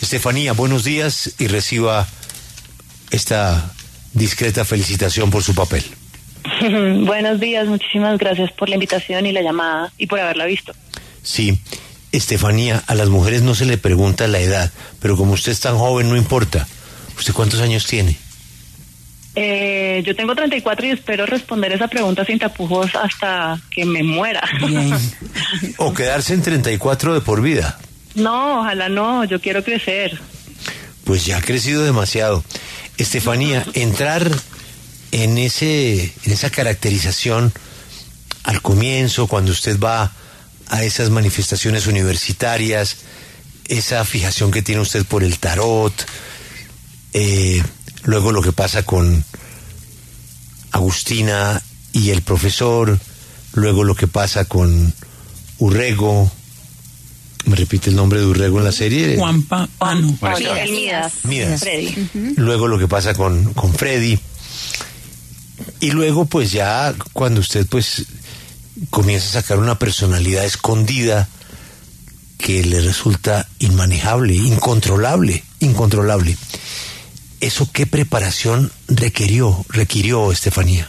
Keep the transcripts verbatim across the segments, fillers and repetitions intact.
Estefanía, buenos días y reciba esta discreta felicitación por su papel. Buenos días, muchísimas gracias por la invitación y la llamada y por haberla visto. Sí, Estefanía, a las mujeres no se le pregunta la edad, pero como usted es tan joven no importa. ¿Usted cuántos años tiene? Eh, yo tengo treinta y cuatro y espero responder esa pregunta sin tapujos hasta que me muera. O quedarse en treinta y cuatro de por vida. No, ojalá no, yo quiero crecer. Pues ya ha crecido demasiado. Estefanía, entrar en ese, en esa caracterización al comienzo, cuando usted va a esas manifestaciones universitarias, esa fijación que tiene usted por el tarot, eh, luego lo que pasa con Agustina y el profesor, luego lo que pasa con Urrego. ¿Me repite el nombre de Urrego en la serie? Juanpa, ah, no. El Midas. Midas. Freddy. Uh-huh. Luego lo que pasa con, con Freddy. Y luego pues ya cuando usted pues comienza a sacar una personalidad escondida que le resulta inmanejable, incontrolable, incontrolable. ¿Eso qué preparación requirió, requirió, Estefanía?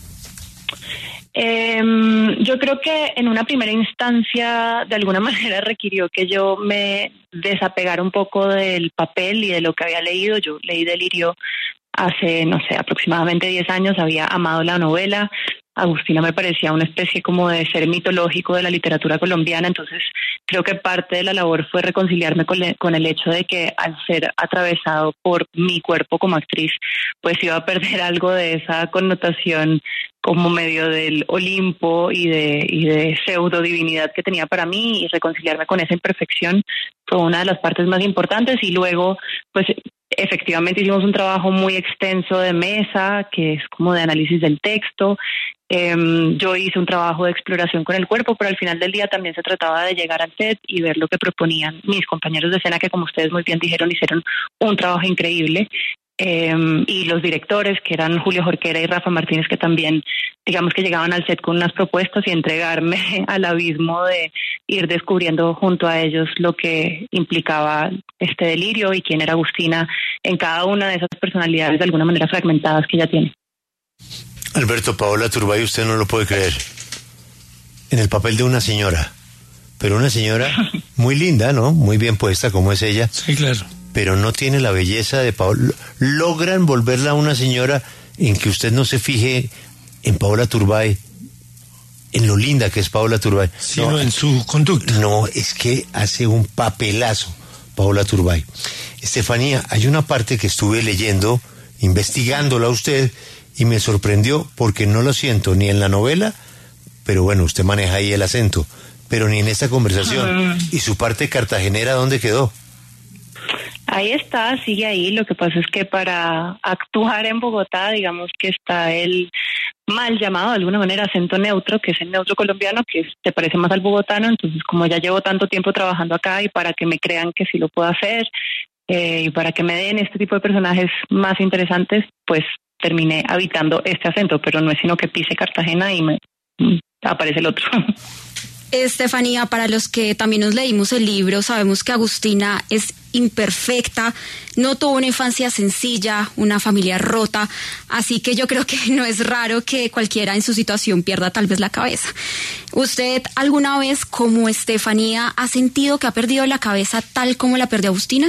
Eh, yo creo que en una primera instancia de alguna manera requirió que yo me desapegara un poco del papel y de lo que había leído. Yo leí Delirio hace, no sé, aproximadamente diez años, había amado la novela. Agustina me parecía una especie como de ser mitológico de la literatura colombiana, entonces creo que parte de la labor fue reconciliarme con, le, con el hecho de que al ser atravesado por mi cuerpo como actriz, pues iba a perder algo de esa connotación como medio del Olimpo y de, y de pseudo divinidad que tenía para mí, y reconciliarme con esa imperfección fue una de las partes más importantes. Y luego, pues efectivamente hicimos un trabajo muy extenso de mesa, que es como de análisis del texto. Eh, yo hice un trabajo de exploración con el cuerpo, pero al final del día también se trataba de llegar al set y ver lo que proponían mis compañeros de escena, que como ustedes muy bien dijeron, hicieron un trabajo increíble. Eh, y los directores, que eran Julio Jorquera y Rafa Martínez, que también, digamos que llegaban al set con unas propuestas, y entregarme al abismo de ir descubriendo junto a ellos lo que implicaba este delirio y quién era Agustina en cada una de esas personalidades de alguna manera fragmentadas que ella tiene. Alberto, Paola Turbay, usted no lo puede creer, en el papel de una señora, pero una señora muy linda, ¿no? Muy bien puesta como es ella. Sí, claro. Pero no tiene la belleza de Paola. Logran volverla a una señora en que usted no se fije en Paola Turbay, en lo linda que es Paola Turbay. Sino no, en su conducta. No, es que hace un papelazo Paola Turbay. Estefanía, hay una parte que estuve leyendo, investigándola a usted, y me sorprendió porque no lo siento ni en la novela, pero bueno, usted maneja ahí el acento, pero ni en esta conversación. ¿Y su parte cartagenera dónde quedó? Ahí está, sigue ahí. Lo que pasa es que para actuar en Bogotá, digamos que está el mal llamado de alguna manera acento neutro, que es el neutro colombiano, que se parece más al bogotano. Entonces, como ya llevo tanto tiempo trabajando acá, y para que me crean que sí lo puedo hacer, eh, y para que me den este tipo de personajes más interesantes, pues terminé habitando este acento, pero no es sino que pise Cartagena y me aparece el otro. Estefanía, para los que también nos leímos el libro, sabemos que Agustina es imperfecta, no tuvo una infancia sencilla, una familia rota, así que yo creo que no es raro que cualquiera en su situación pierda tal vez la cabeza. ¿Usted alguna vez, como Estefanía, ha sentido que ha perdido la cabeza tal como la perdió Agustina?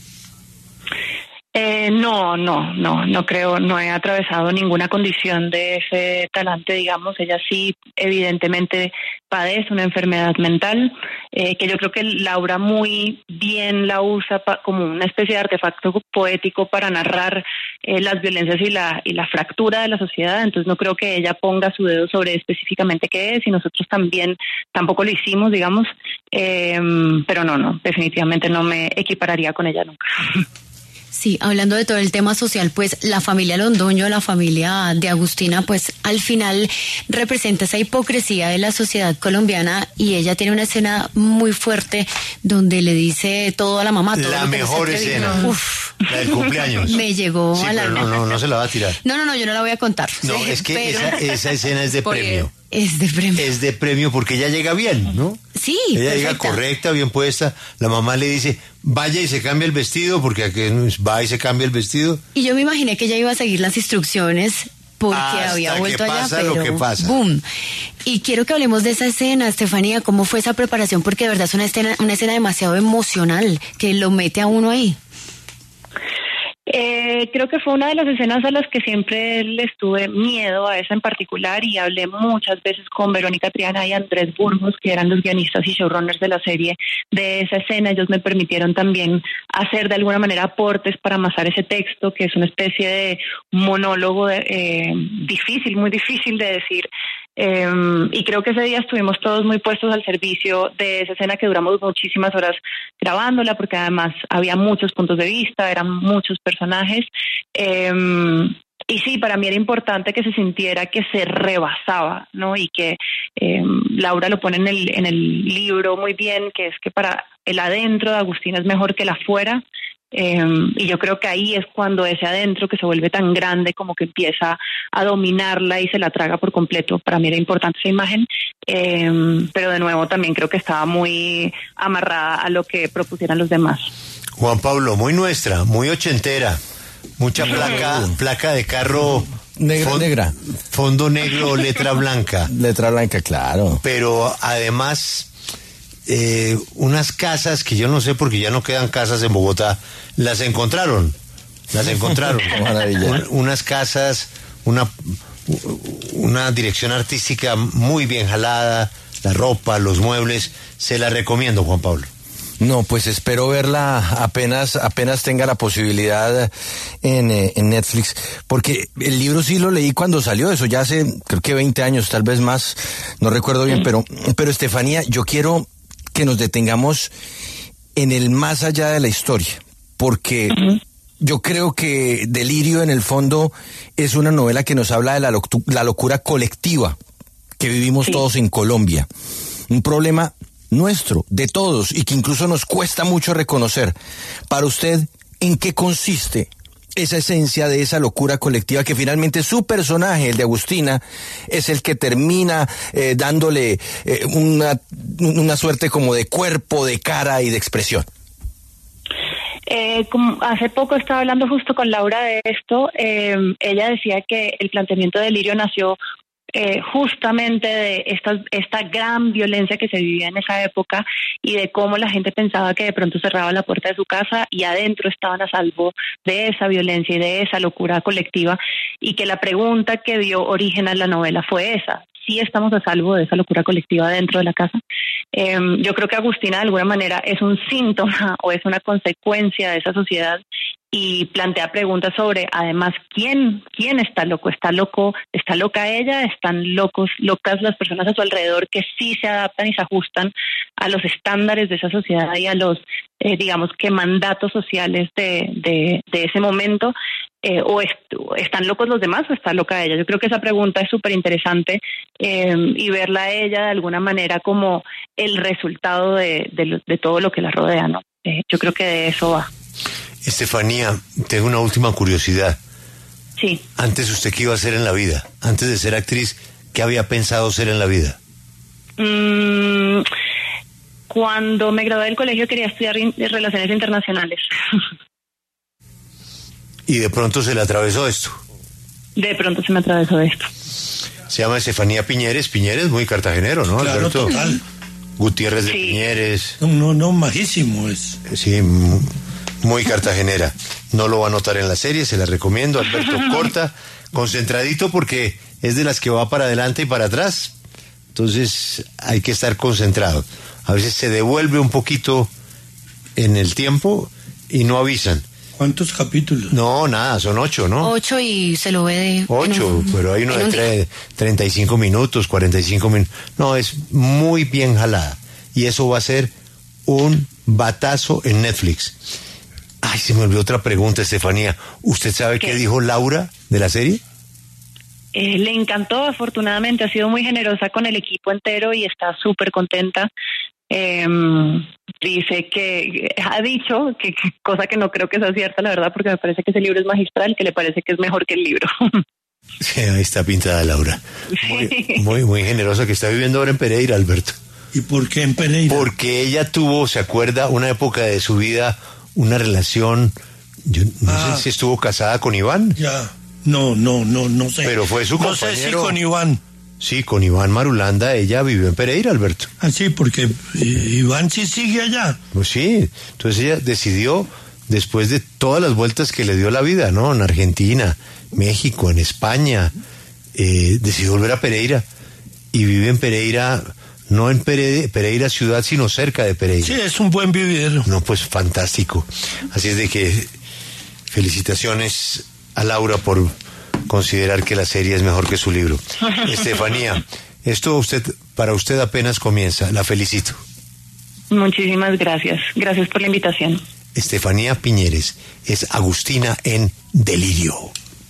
Eh, no, no, no, no creo, no he atravesado ninguna condición de ese talante, digamos. Ella sí, evidentemente, padece una enfermedad mental, eh, que yo creo que Laura muy bien la usa pa, como una especie de artefacto poético para narrar eh, las violencias y la, y la fractura de la sociedad. Entonces no creo que ella ponga su dedo sobre específicamente qué es, y nosotros también tampoco lo hicimos, digamos, eh, pero no, no, definitivamente no me equipararía con ella nunca. Sí, hablando de todo el tema social, pues la familia Londoño, la familia de Agustina, pues al final representa esa hipocresía de la sociedad colombiana, y ella tiene una escena muy fuerte donde le dice todo a la mamá. Todo la mejor escena. Uf. La del cumpleaños. Me llegó sí, a la... No, no, no se la va a tirar. No, no, no, yo no la voy a contar. No, sí, es que pero... esa, esa escena es de Porque premio. Es de premio. Es de premio porque ella llega bien, ¿no? Sí, ella perfecta. llega correcta, bien puesta. La mamá le dice, vaya y se cambia el vestido, porque aquí va y se cambia el vestido. Y yo me imaginé que ella iba a seguir las instrucciones porque Hasta había que vuelto allá, pasa pero lo que pasa. boom. Y quiero que hablemos de esa escena, Estefanía, ¿cómo fue esa preparación? Porque de verdad es una escena, una escena demasiado emocional que lo mete a uno ahí. Eh, creo que fue una de las escenas a las que siempre les tuve miedo, a esa en particular, y hablé muchas veces con Verónica Triana y Andrés Burgos, que eran los guionistas y showrunners de la serie, de esa escena. Ellos me permitieron también hacer de alguna manera aportes para amasar ese texto, que es una especie de monólogo eh, difícil, muy difícil de decir. Eh, y creo que ese día estuvimos todos muy puestos al servicio de esa escena, que duramos muchísimas horas grabándola, porque además había muchos puntos de vista, eran muchos personajes. Eh, y sí, para mí era importante que se sintiera que se rebasaba, ¿no? Y que eh, Laura lo pone en el, en el libro muy bien, que es que para el adentro de Agustina es mejor que el afuera. Eh, y yo creo que ahí es cuando ese adentro, que se vuelve tan grande, como que empieza a dominarla y se la traga por completo. Para mí era importante esa imagen, eh, pero de nuevo también creo que estaba muy amarrada a lo que propusieran los demás. Juan Pablo, muy nuestra, muy ochentera, mucha placa, placa de carro negra, fon, negra, fondo negro, letra blanca, letra blanca, claro. Pero además eh, unas casas que yo no sé, porque ya no quedan casas en Bogotá, las encontraron, las encontraron. Un, unas casas, una una dirección artística muy bien jalada, la ropa, los muebles, se la recomiendo, Juan Pablo. No, pues espero verla apenas apenas tenga la posibilidad en, eh, en Netflix, porque el libro sí lo leí cuando salió, eso ya hace creo que veinte años, tal vez más, no recuerdo bien, pero, pero Estefanía, yo quiero que nos detengamos en el más allá de la historia, porque uh-huh. yo creo que Delirio en el fondo es una novela que nos habla de la, lo- la locura colectiva que vivimos sí. todos en Colombia, un problema nuestro, de todos, y que incluso nos cuesta mucho reconocer. Para usted, ¿en qué consiste esa esencia de esa locura colectiva que finalmente su personaje, el de Agustina, es el que termina eh, dándole eh, una, una suerte como de cuerpo, de cara y de expresión? Eh, como hace poco estaba hablando justo con Laura de esto, eh, ella decía que el planteamiento de Delirio nació Eh, justamente de esta, esta gran violencia que se vivía en esa época y de cómo la gente pensaba que de pronto cerraba la puerta de su casa y adentro estaban a salvo de esa violencia y de esa locura colectiva, y que la pregunta que dio origen a la novela fue esa: ¿sí estamos a salvo de esa locura colectiva dentro de la casa? Eh, yo creo que Agustina de alguna manera es un síntoma o es una consecuencia de esa sociedad, y plantea preguntas sobre, además, ¿quién quién está loco? ¿Está loco? ¿Está loca ella? ¿Están locos, locas las personas a su alrededor que sí se adaptan y se ajustan a los estándares de esa sociedad y a los, eh, digamos, que mandatos sociales de, de, de ese momento? Eh, o est- ¿Están locos los demás o está loca ella? Yo creo que esa pregunta es súper interesante, eh, y verla a ella de alguna manera como el resultado de, de, lo, de todo lo que la rodea, ¿no? Eh, yo creo que de eso va. Estefanía, tengo una última curiosidad. Sí. Antes, ¿usted qué iba a hacer en la vida? Antes de ser actriz, ¿qué había pensado ser en la vida? Mm, cuando me gradué del colegio quería estudiar in- Relaciones Internacionales. Y de pronto se le atravesó esto. De pronto se me atravesó esto. Se llama Estefanía Piñeres. Piñeres, muy cartagenero, ¿no, Claro, Alberto? total. Gutiérrez de Sí. Piñeres. No, no, no, majísimo es. Sí, m- muy cartagenera. No lo va a notar en la serie, se la recomiendo. Alberto, corta, concentradito, porque es de las que va para adelante y para atrás. Entonces hay que estar concentrado. A veces se devuelve un poquito en el tiempo y no avisan. ¿Cuántos capítulos? No, nada, son ocho, ¿no? Ocho y se lo ve de... Ocho, en un- pero hay uno en de un día. tre- treinta y cinco minutos, cuarenta y cinco minutos. No, es muy bien jalada. Y eso va a ser un batazo en Netflix. Ay, se me olvidó otra pregunta, Estefanía. ¿Usted sabe qué, ¿Qué? dijo Laura de la serie? Eh, le encantó, afortunadamente, ha sido muy generosa con el equipo entero y está súper contenta. Eh, dice que, ha dicho, que, que cosa que no creo que sea cierta, la verdad, porque me parece que ese libro es magistral, que le parece que es mejor que el libro. Sí, ahí está pintada Laura. Muy, muy, muy generosa, que está viviendo ahora en Pereira, Alberto. ¿Y por qué en Pereira? Porque ella tuvo, ¿se acuerda? Una época de su vida, una relación, yo no Ah. sé si estuvo casada con Iván. Ya. No, no, no, no sé. Pero fue su No sé si compañero. con Iván. Sí, con Iván Marulanda, ella vivió en Pereira, Alberto. Ah, sí, porque eh, Iván sí sigue allá. Pues sí, entonces ella decidió, después de todas las vueltas que le dio la vida, ¿no? En Argentina, México, en España, eh, decidió volver a Pereira y vive en Pereira, no en Pere- Pereira ciudad, sino cerca de Pereira. Sí, es un buen vividero. No, pues fantástico. Así es de que felicitaciones a Laura por considerar que la serie es mejor que su libro. Estefanía, esto usted, para usted apenas comienza. La felicito. Muchísimas gracias. Gracias por la invitación. Estefanía Piñeres es Agustina en Delirio.